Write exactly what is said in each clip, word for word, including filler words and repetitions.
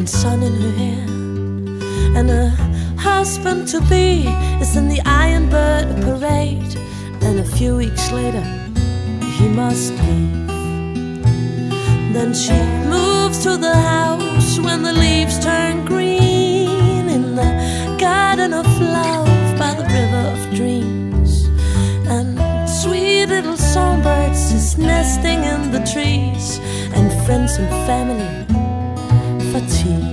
and sun in her hair, and her husband-to-be is in the Iron Bird parade, and a few weeks later he must leave. Then she moves to the house when the leaves turn green, in the garden of love by the river of dreams, and sweet little songbirds is nesting in the trees, and friends and family for tea.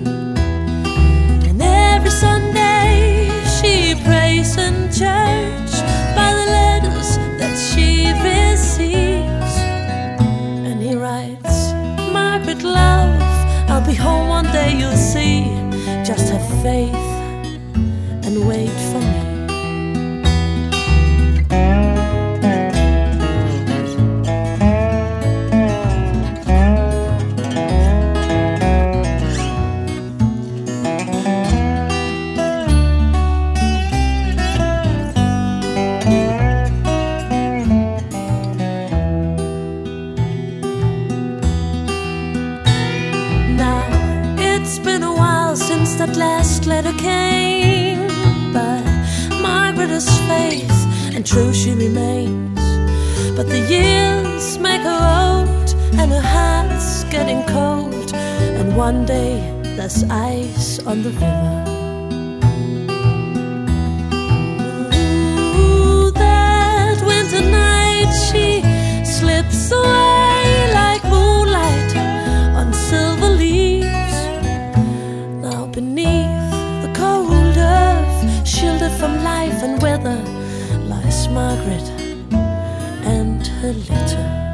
And every Sunday she prays in church by the letters that she receives, and he writes, Margaret love, I'll be home one day, you'll see. Just have faith and wait for me. It's been a while since that last letter came, but Margaret has faith, and true she remains. But the years make her old, and her heart's getting cold, and one day there's ice on the river. Ooh, that winter night she slips away like moonlight on silver leaves. Beneath the cold earth, shielded from life and weather, lies Margaret and her litter.